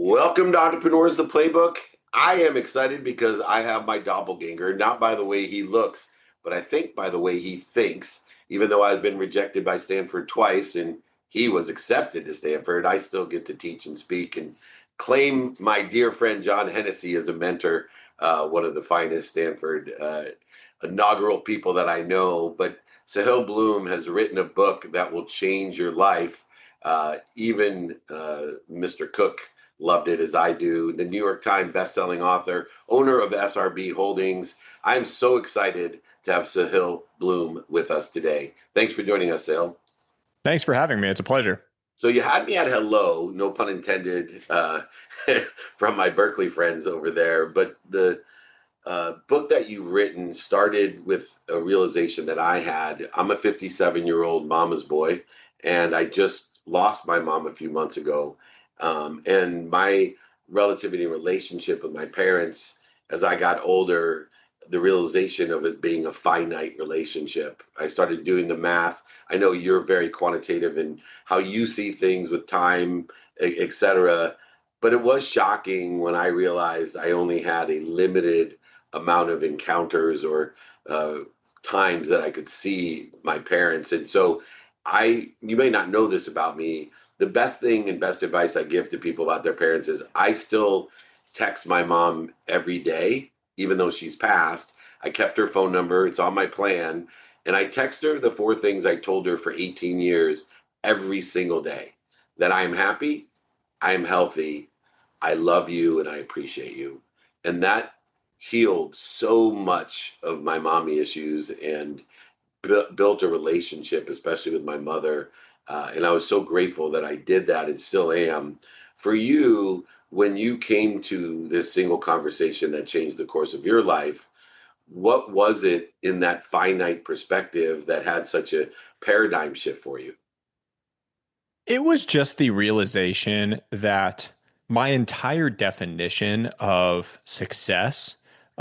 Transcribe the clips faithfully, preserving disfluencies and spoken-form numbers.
Welcome to Entrepreneurs the Playbook. I am excited because I have my doppelganger, not by the way he looks, but I think by the way he thinks. Even though I've been rejected by Stanford twice and he was accepted to Stanford, I still get to teach and speak and claim my dear friend John Hennessy as a mentor, uh, one of the finest Stanford uh, inaugural people that I know. But Sahil Bloom has written a book that will change your life. Uh, even uh, Mister Cook loved it as I do. The New York Times bestselling author, owner of S R B Holdings. I'm so excited to have Sahil Bloom with us today. Thanks for joining us, Sahil. Thanks for having me. It's a pleasure. So you had me at hello, no pun intended, uh, from my Berkeley friends over there. But the uh, book that you've written started with a realization that I had. I'm a fifty-seven year old mama's boy, and I just lost my mom a few months ago. Um, and my relativity relationship with my parents as I got older, the realization of it being a finite relationship. I started doing the math. I know you're very quantitative in how you see things with time, et cetera. But it was shocking when I realized I only had a limited amount of encounters or uh, times that I could see my parents. And so I, you may not know this about me. The best thing and best advice I give to people about their parents is I still text my mom every day, even though she's passed. I kept her phone number. It's on my plan. And I text her the four things I told her for eighteen years every single day: that I am happy, I am healthy, I love you, and I appreciate you. And that healed so much of my mommy issues and bu- built a relationship, especially with my mother. Uh, and I was so grateful that I did that and still am. For you, when you came to this single conversation that changed the course of your life, what was it in that finite perspective that had such a paradigm shift for you? It was just the realization that my entire definition of success,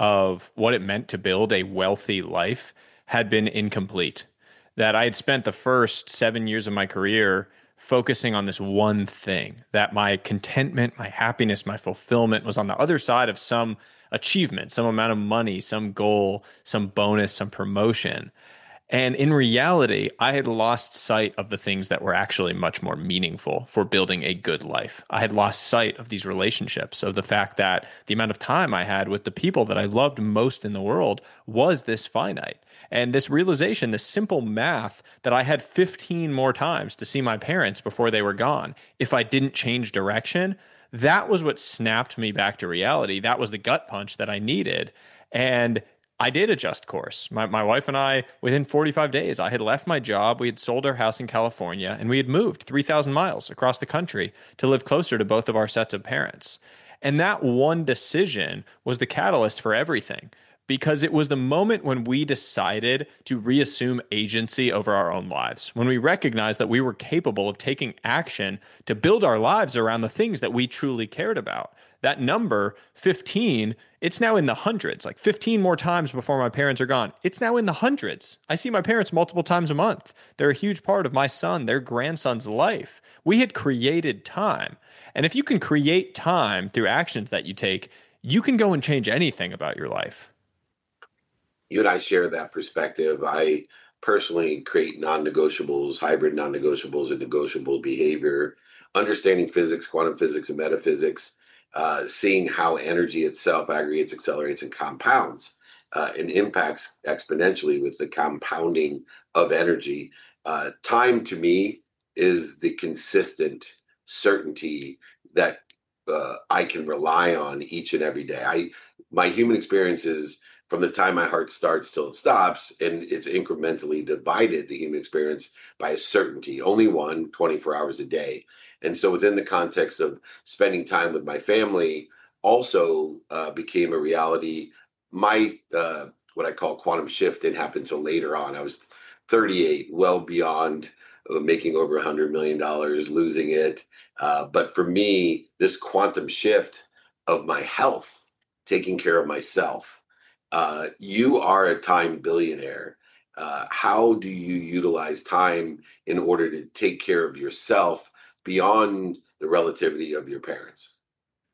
of what it meant to build a wealthy life, had been incomplete. That I had spent the first seven years of my career focusing on this one thing, that my contentment, my happiness, my fulfillment was on the other side of some achievement, some amount of money, some goal, some bonus, some promotion. And in reality, I had lost sight of the things that were actually much more meaningful for building a good life. I had lost sight of these relationships, of the fact that the amount of time I had with the people that I loved most in the world was this finite. And this realization, this simple math that I had fifteen more times to see my parents before they were gone, if I didn't change direction, that was what snapped me back to reality. That was the gut punch that I needed. And I did adjust course. My, my wife and I, within forty-five days, I had left my job. We had sold our house in California and we had moved three thousand miles across the country to live closer to both of our sets of parents. And that one decision was the catalyst for everything because it was the moment when we decided to reassume agency over our own lives, when we recognized that we were capable of taking action to build our lives around the things that we truly cared about. That number, fifteen, it's now in the hundreds, like fifteen more times before my parents are gone. It's now in the hundreds. I see my parents multiple times a month. They're a huge part of my son, their grandson's life. We had created time. And if you can create time through actions that you take, you can go and change anything about your life. You and I share that perspective. I personally create non-negotiables, hybrid non-negotiables, and negotiable behavior, understanding physics, quantum physics, and metaphysics, uh, seeing how energy itself aggregates, accelerates, and compounds, uh, and impacts exponentially with the compounding of energy. Uh, time to me is the consistent certainty that uh, I can rely on each and every day. I my human experience is from the time my heart starts till it stops, and it's incrementally divided, the human experience, by a certainty, only one, twenty-four hours a day. And so within the context of spending time with my family also uh, became a reality. My, uh, what I call quantum shift didn't happen until later on. I was thirty-eight, well beyond uh, making over one hundred million dollars, losing it. Uh, but for me, this quantum shift of my health, taking care of myself, uh, you are a time billionaire. Uh, how do you utilize time in order to take care of yourself beyond the relativity of your parents?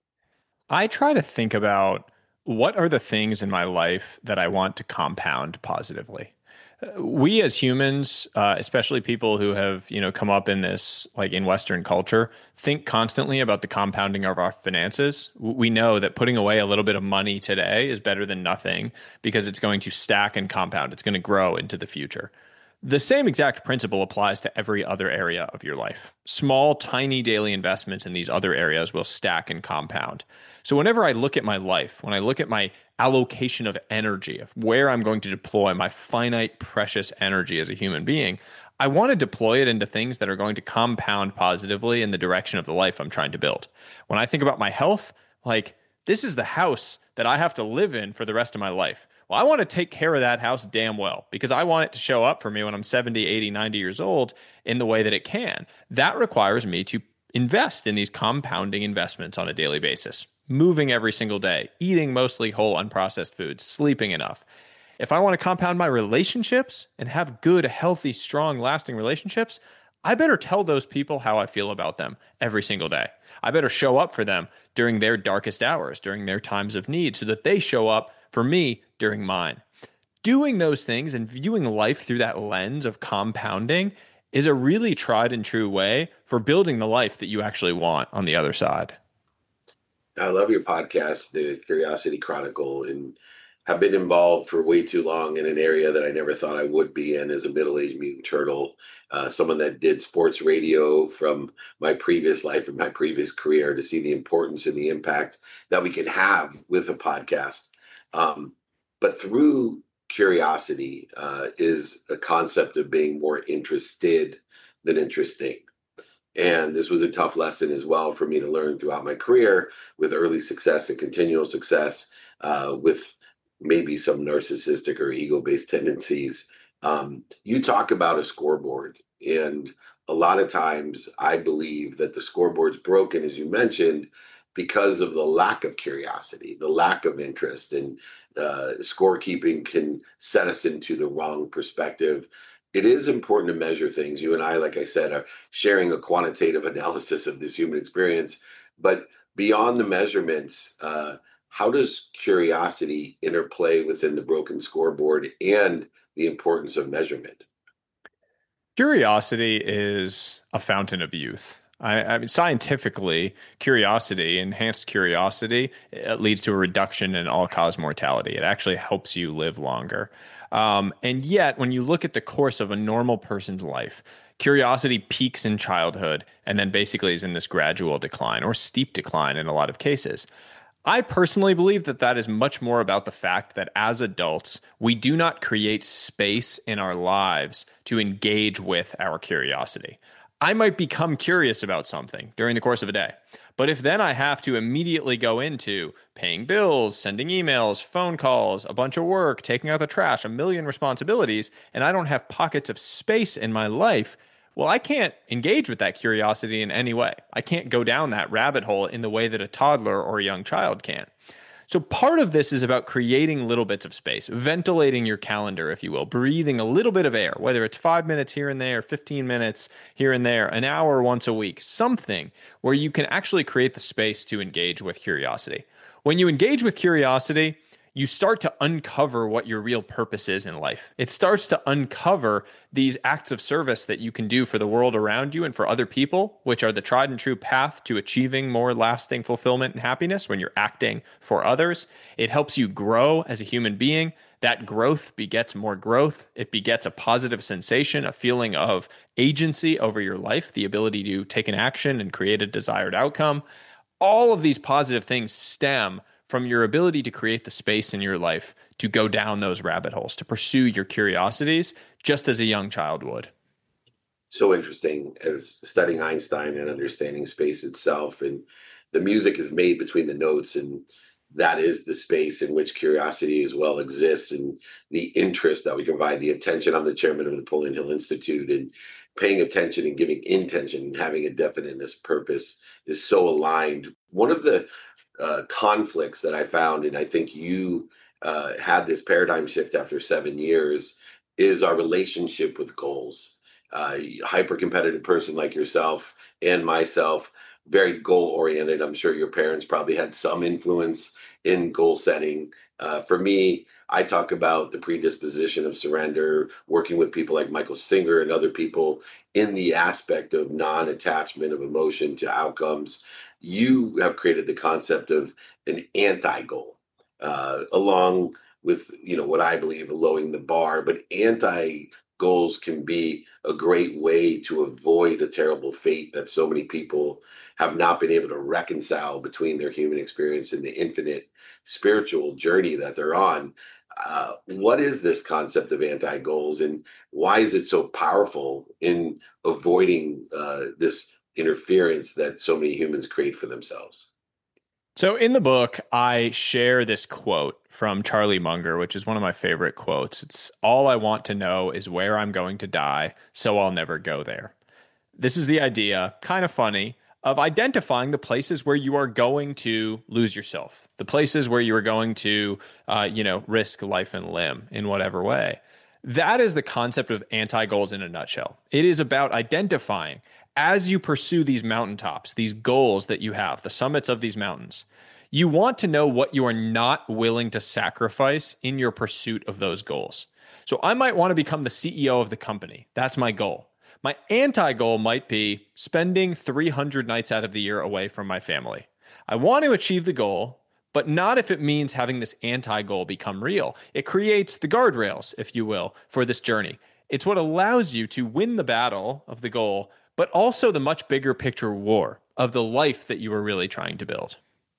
I try to think about what are the things in my life that I want to compound positively. We as humans, uh, especially people who have, you know, come up in this, like in Western culture, think constantly about the compounding of our finances. We know that putting away a little bit of money today is better than nothing because it's going to stack and compound. It's going to grow into the future. The same exact principle applies to every other area of your life. Small, tiny daily investments in these other areas will stack and compound. So, whenever I look at my life, when I look at my allocation of energy, of where I'm going to deploy my finite, precious energy as a human being, I want to deploy it into things that are going to compound positively in the direction of the life I'm trying to build. When I think about my health, like, this is the house that I have to live in for the rest of my life. Well, I want to take care of that house damn well because I want it to show up for me when I'm seventy, eighty, ninety years old in the way that it can. That requires me to invest in these compounding investments on a daily basis, moving every single day, eating mostly whole unprocessed foods, sleeping enough. If I want to compound my relationships and have good, healthy, strong, lasting relationships, I better tell those people how I feel about them every single day. I better show up for them during their darkest hours, during their times of need, so that they show up for me during mine. Doing those things and viewing life through that lens of compounding is a really tried and true way for building the life that you actually want on the other side. I love your podcast, The Curiosity Chronicle, and have been involved for way too long in an area that I never thought I would be in as a middle-aged mutant turtle, uh, someone that did sports radio from my previous life and my previous career to see the importance and the impact that we can have with a podcast. Um, but through curiosity uh, is a concept of being more interested than interesting. And this was a tough lesson as well for me to learn throughout my career with early success and continual success, uh, with maybe some narcissistic or ego based tendencies. Um, you talk about a scoreboard, and a lot of times I believe that the scoreboard's broken, as you mentioned, because of the lack of curiosity, the lack of interest, and uh, scorekeeping can set us into the wrong perspective. It is important to measure things. You and I, like I said, are sharing a quantitative analysis of this human experience. But beyond the measurements, uh, how does curiosity interplay within the broken scoreboard and the importance of measurement? Curiosity is a fountain of youth. I, I mean, scientifically, curiosity, enhanced curiosity, it leads to a reduction in all-cause mortality. It actually helps you live longer. Um, and yet, when you look at the course of a normal person's life, curiosity peaks in childhood and then basically is in this gradual decline or steep decline in a lot of cases. I personally believe that that is much more about the fact that as adults, we do not create space in our lives to engage with our curiosity. I might become curious about something during the course of a day, but if then I have to immediately go into paying bills, sending emails, phone calls, a bunch of work, taking out the trash, a million responsibilities, and I don't have pockets of space in my life, well, I can't engage with that curiosity in any way. I can't go down that rabbit hole in the way that a toddler or a young child can. So part of this is about creating little bits of space, ventilating your calendar, if you will, breathing a little bit of air, whether it's five minutes here and there, fifteen minutes here and there, an hour once a week, something where you can actually create the space to engage with curiosity. When you engage with curiosity, you start to uncover what your real purpose is in life. It starts to uncover these acts of service that you can do for the world around you and for other people, which are the tried and true path to achieving more lasting fulfillment and happiness when you're acting for others. It helps you grow as a human being. That growth begets more growth. It begets a positive sensation, a feeling of agency over your life, the ability to take an action and create a desired outcome. All of these positive things stem from your ability to create the space in your life to go down those rabbit holes, to pursue your curiosities, just as a young child would. So interesting as studying Einstein and understanding space itself. And the music is made between the notes, and that is the space in which curiosity as well exists, and the interest that we can provide, the attention. I'm the chairman of the Napoleon Hill Institute, and paying attention and giving intention and having a definiteness purpose is so aligned. One of the uh, conflicts that I found, and I think you uh, had this paradigm shift after seven years, is our relationship with goals. Uh, hyper competitive person like yourself and myself, very goal oriented. I'm sure your parents probably had some influence in goal setting. Uh, for me, I talk about the predisposition of surrender, working with people like Michael Singer and other people in the aspect of non attachment of emotion to outcomes. You have created the concept of an anti goal, uh, along with you know what I believe lowering the bar, but anti goals can be a great way to avoid a terrible fate that so many people have not been able to reconcile between their human experience and the infinite spiritual journey that they're on. Uh, what is this concept of anti goals, and why is it so powerful in avoiding uh, this interference that so many humans create for themselves? So in the book, I share this quote from Charlie Munger, which is one of my favorite quotes. It's all I want to know is where I'm going to die, so I'll never go there. This is the idea, kind of funny, of identifying the places where you are going to lose yourself, the places where you are going to, uh, you know, risk life and limb in whatever way. That is the concept of anti goals in a nutshell. It is about identifying as you pursue these mountaintops, these goals that you have, the summits of these mountains. You want to know what you are not willing to sacrifice in your pursuit of those goals. So I might want to become the C E O of the company. That's my goal. My anti goal might be spending three hundred nights out of the year away from my family. I want to achieve the goal, but not if it means having this anti goal become real. It creates the guardrails, if you will, for this journey. It's what allows you to win the battle of the goal, but also the much bigger picture war of the life that you were really trying to build.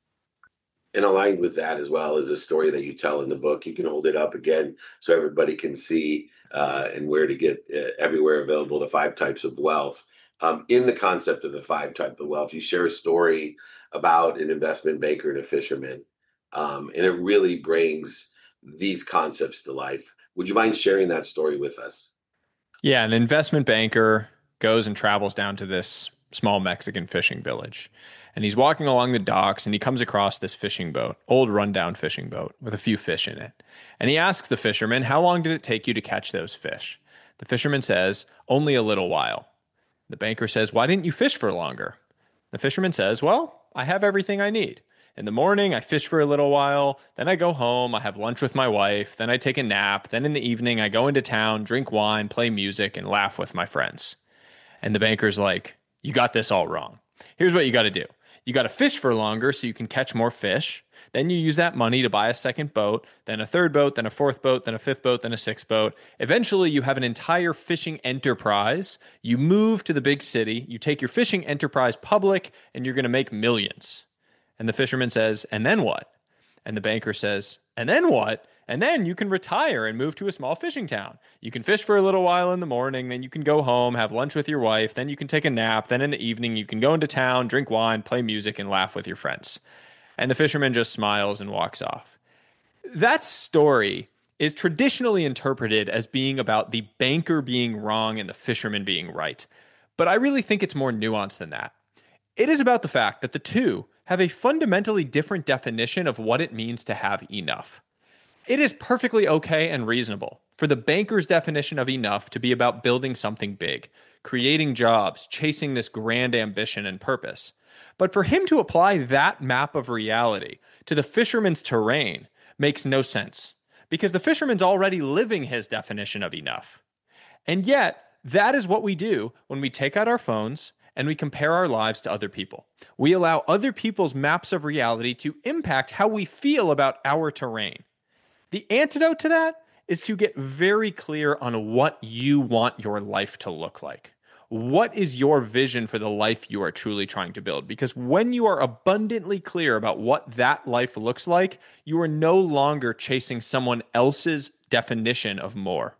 And aligned with that as well is a story that you tell in the book. You can hold it up again so everybody can see uh, and where to get uh, everywhere available the five types of wealth. Um, in the concept of the five types of wealth, you share a story about an investment banker and a fisherman, um, and it really brings these concepts to life. Would you mind sharing that story with us? Yeah, an investment banker goes and travels down to this small Mexican fishing village. And he's walking along the docks and he comes across this fishing boat, old rundown fishing boat with a few fish in it. And he asks the fisherman, "How long did it take you to catch those fish?" The fisherman says, "Only a little while." The banker says, "Why didn't you fish for longer?" The fisherman says, "Well, I have everything I need. In the morning, I fish for a little while. Then I go home. I have lunch with my wife. Then I take a nap. Then in the evening, I go into town, drink wine, play music, and laugh with my friends." And the banker's like, "You got this all wrong. Here's what you got to do. You got to fish for longer so you can catch more fish. Then you use that money to buy a second boat, then a third boat, then a fourth boat, then a fifth boat, then a sixth boat. Eventually, you have an entire fishing enterprise. You move to the big city. You take your fishing enterprise public, and you're going to make millions." And the fisherman says, "And then what?" And the banker says, "And then what? And then you can retire and move to a small fishing town. You can fish for a little while in the morning, then you can go home, have lunch with your wife, then you can take a nap, then in the evening you can go into town, drink wine, play music, and laugh with your friends." And the fisherman just smiles and walks off. That story is traditionally interpreted as being about the banker being wrong and the fisherman being right. But I really think it's more nuanced than that. It is about the fact that the two have a fundamentally different definition of what it means to have enough. It is perfectly okay and reasonable for the banker's definition of enough to be about building something big, creating jobs, chasing this grand ambition and purpose. But for him to apply that map of reality to the fisherman's terrain makes no sense, because the fisherman's already living his definition of enough. And yet, that is what we do when we take out our phones and we compare our lives to other people. We allow other people's maps of reality to impact how we feel about our terrain. The antidote to that is to get very clear on what you want your life to look like. What is your vision for the life you are truly trying to build? Because when you are abundantly clear about what that life looks like, you are no longer chasing someone else's definition of more.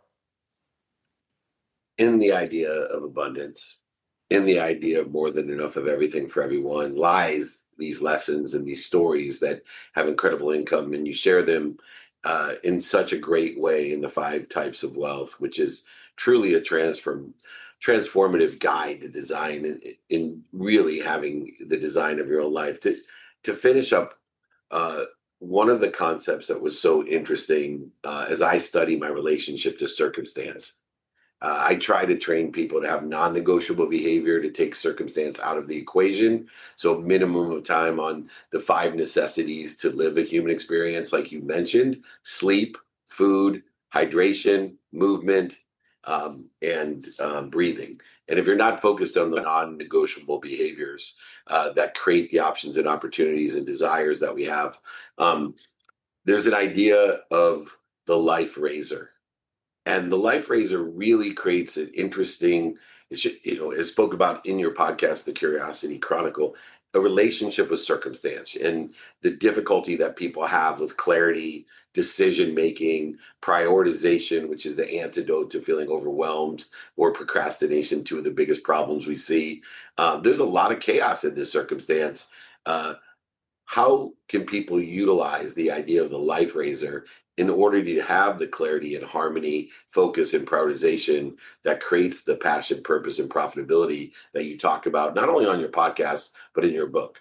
In the idea of abundance, in the idea of more than enough of everything for everyone, lies these lessons and these stories that have incredible income, and you share them uh, in such a great way in the five types of wealth, which is truly a transform transformative guide to design and in really having the design of your own life. To to finish up, uh, one of the concepts that was so interesting uh, as I study my relationship to circumstance, Uh, I try to train people to have non-negotiable behavior to take circumstance out of the equation. So minimum of time on the five necessities to live a human experience, like you mentioned: sleep, food, hydration, movement, um, and um, breathing. And if you're not focused on the non-negotiable behaviors uh, that create the options and opportunities and desires that we have, um, there's an idea of the life raiser. And the life raiser really creates an interesting, it should, you know, as spoke about in your podcast, The Curiosity Chronicle, a relationship with circumstance and the difficulty that people have with clarity, decision making, prioritization, which is the antidote to feeling overwhelmed, or procrastination, two of the biggest problems we see. Um, there's a lot of chaos in this circumstance. Uh, how can people utilize the idea of the life raiser in order to have the clarity and harmony, focus, and prioritization that creates the passion, purpose, and profitability that you talk about, not only on your podcast, but in your book?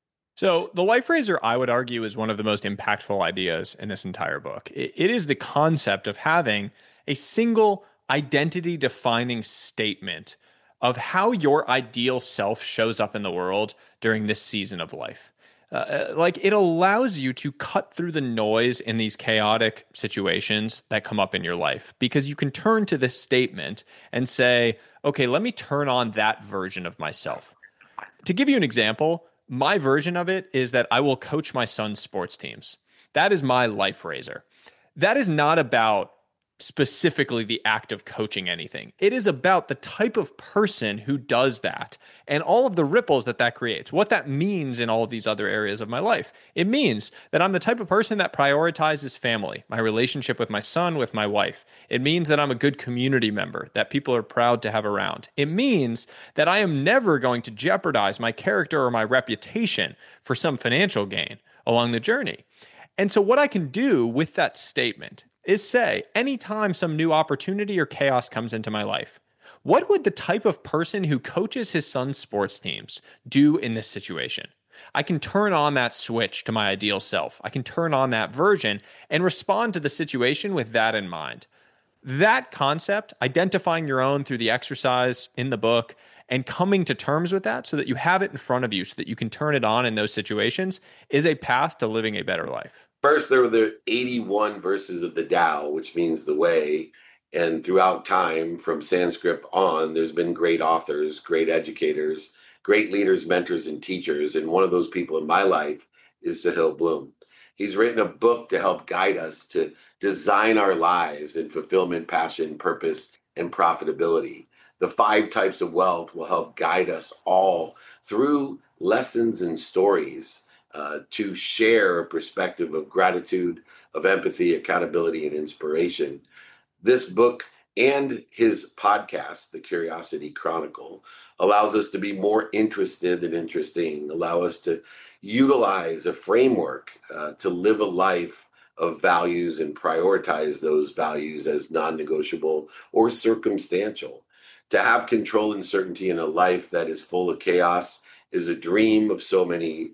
So, the life raiser, I would argue, is one of the most impactful ideas in this entire book. It, it is the concept of having a single identity defining statement of how your ideal self shows up in the world during this season of life. Uh, like it allows you to cut through the noise in these chaotic situations that come up in your life because you can turn to this statement and say, okay, let me turn on that version of myself. To give you an example, my version of it is that I will coach my son's sports teams. That is my life raiser. That is not about specifically the act of coaching anything. It is about the type of person who does that and all of the ripples that that creates. What that means in all of these other areas of my life. It means that I'm the type of person that prioritizes family, my relationship with my son, with my wife. It means that I'm a good community member that people are proud to have around. It means that I am never going to jeopardize my character or my reputation for some financial gain along the journey. And so what I can do with that statement is say, anytime some new opportunity or chaos comes into my life, what would the type of person who coaches his son's sports teams do in this situation? I can turn on that switch to my ideal self. I can turn on that version and respond to the situation with that in mind. That concept, identifying your own through the exercise in the book and coming to terms with that so that you have it in front of you so that you can turn it on in those situations, is a path to living a better life. First, there were the eighty-one verses of the Tao, which means the way. And throughout time, from Sanskrit on, there's been great authors, great educators, great leaders, mentors, and teachers. And one of those people in my life is Sahil Bloom. He's written a book to help guide us to design our lives in fulfillment, passion, purpose, and profitability. The five types of wealth will help guide us all through lessons and stories uh, to share a perspective of gratitude, of empathy, accountability, and inspiration. This book and his podcast, The Curiosity Chronicle, allows us to be more interested than interesting, allow us to utilize a framework uh, to live a life of values and prioritize those values as non-negotiable or circumstantial. To have control and certainty in a life that is full of chaos is a dream of so many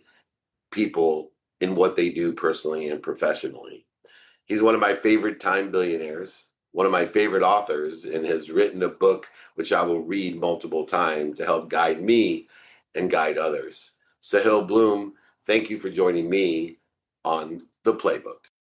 people in what they do personally and professionally. He's one of my favorite time billionaires, one of my favorite authors, and has written a book which I will read multiple times to help guide me and guide others. Sahil Bloom, thank you for joining me on The Playbook.